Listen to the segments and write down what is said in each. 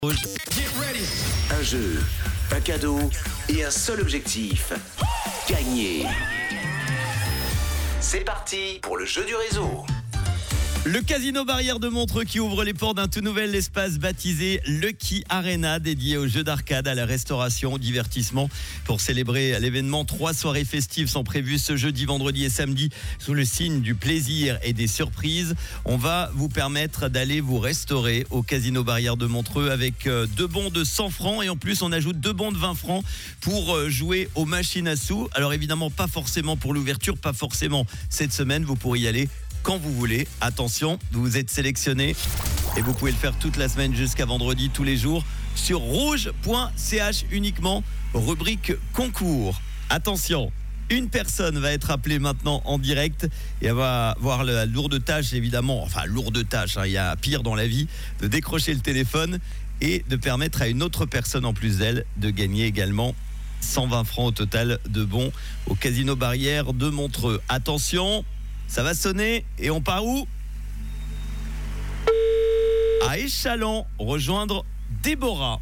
Rouge. Un jeu, un cadeau et un seul objectif. Gagner. C'est parti pour le jeu du réseau. Le Casino Barrière de Montreux qui ouvre les portes d'un tout nouvel espace baptisé Lucky Arena, dédié aux jeux d'arcade, à la restauration, au divertissement. Pour célébrer l'événement, 3 soirées festives sont prévues ce jeudi, vendredi et samedi sous le signe du plaisir et des surprises. On va vous permettre d'aller vous restaurer au Casino Barrière de Montreux avec 2 bons de 100 francs et en plus on ajoute 2 bons de 20 francs pour jouer aux machines à sous. Alors évidemment pas forcément pour l'ouverture, pas forcément cette semaine, vous pourrez y aller quand vous voulez. Attention, vous êtes sélectionné et vous pouvez le faire toute la semaine jusqu'à vendredi, tous les jours, sur rouge.ch uniquement, rubrique concours. Attention, une personne va être appelée maintenant en direct et elle va avoir la lourde tâche, évidemment, enfin lourde tâche, il y a pire dans la vie, de décrocher le téléphone et de permettre à une autre personne en plus d'elle de gagner également 120 francs au total de bons au Casino Barrière de Montreux. Attention, ça va sonner et on part où ? À Échallens, rejoindre Déborah.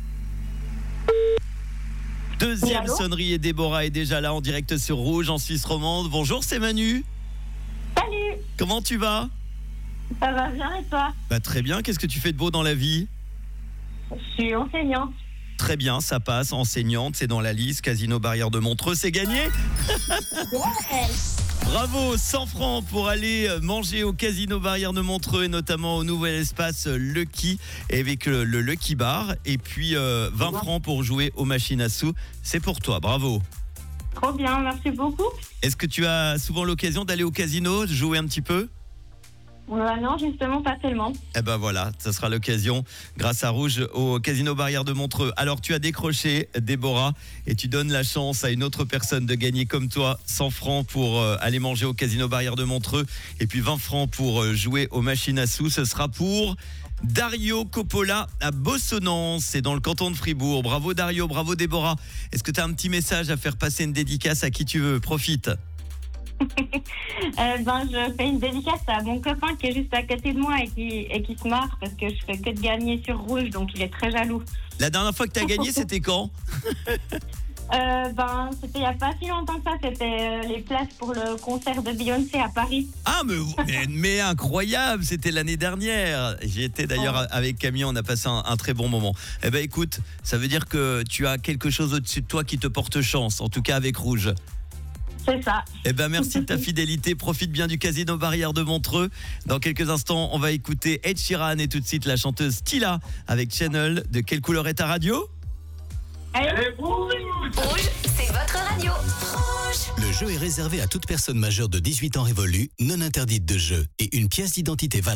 Deuxième sonnerie et Déborah est déjà là en direct sur Rouge en Suisse romande. Bonjour, c'est Manu. Salut. Comment tu vas ? Ça va bien et toi ? Très bien, qu'est-ce que tu fais de beau dans la vie ? Je suis enseignante. Très bien, ça passe, enseignante, c'est dans la liste. Casino Barrière de Montreux, c'est gagné ? Ouais. Bravo, 100 francs pour aller manger au Casino Barrière de Montreux et notamment au nouvel espace Lucky avec le Lucky Bar. Et puis 20 francs pour jouer aux machines à sous. C'est pour toi, bravo. Trop bien, merci beaucoup. Est-ce que tu as souvent l'occasion d'aller au casino, de jouer un petit peu ? Non, justement, pas tellement. Eh ben voilà, ça sera l'occasion grâce à Rouge au Casino Barrière de Montreux. Alors tu as décroché, Déborah, et tu donnes la chance à une autre personne de gagner comme toi 100 francs pour aller manger au Casino Barrière de Montreux et puis 20 francs pour jouer aux machines à sous. Ce sera pour Dario Coppola à Bossonance, c'est dans le canton de Fribourg. Bravo Dario, bravo Déborah. Est-ce que tu as un petit message à faire passer, une dédicace à qui tu veux ? Profite. Je fais une dédicace à mon copain qui est juste à côté de moi et qui se marre parce que je fais que de gagner sur Rouge, donc il est très jaloux. La dernière fois que tu as gagné, c'était quand ? C'était il n'y a pas si longtemps que ça, c'était les places pour le concert de Beyoncé à Paris. Ah mais incroyable, c'était l'année dernière. J'y étais d'ailleurs avec Camille, on a passé un très bon moment. Eh ben écoute, ça veut dire que tu as quelque chose au-dessus de toi qui te porte chance, en tout cas avec Rouge. C'est ça. Eh ben merci de ta fidélité, profite bien du Casino Barrière de Montreux. Dans quelques instants, on va écouter Ed Sheeran et tout de suite la chanteuse Tila avec Channel. De quelle couleur est ta radio ? Rouge, c'est votre radio. Rouge. Le jeu est réservé à toute personne majeure de 18 ans révolue, non interdite de jeu, et une pièce d'identité valable.